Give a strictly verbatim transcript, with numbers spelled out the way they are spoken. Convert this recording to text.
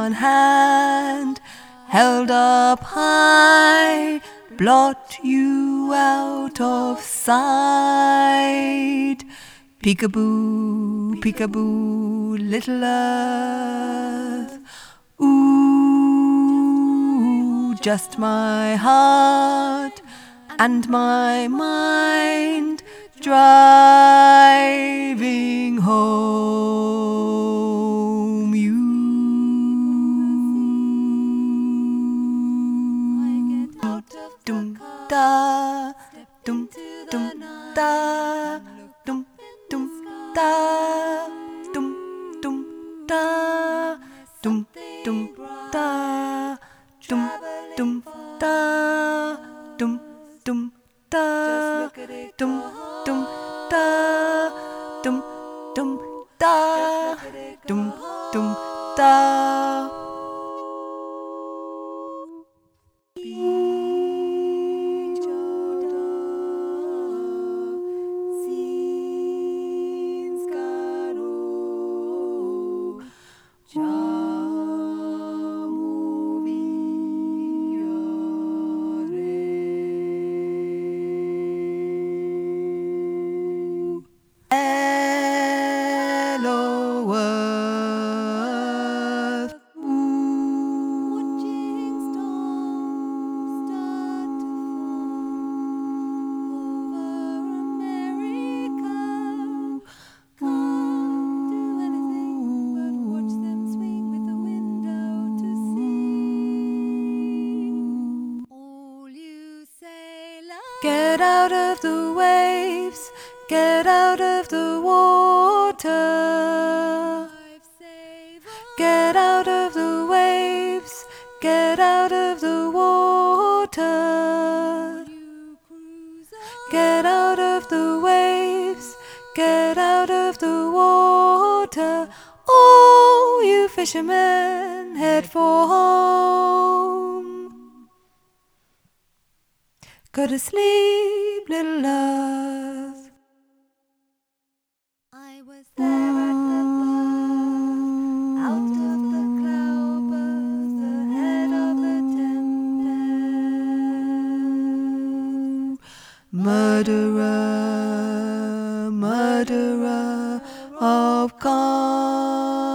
one hand, held up high, blot you out of sight. Peekaboo, peekaboo, little earth. Ooh, just my heart and my mind driving home you. Dum da, dum dum da, dum dum da, dum dum da, dum dum da, dum dum da, dum dum da, dum dum da, dum dum da, dum dum da. Get out of the waves, get out of the water. Get out of the waves, get out of the water. Get out of the waves, get out of the water. Oh, you fishermen, head for home. Go to sleep, little love. I was there at the birth, out of the cloudburst, ahead of the tempest. Murderer, murderer of calm.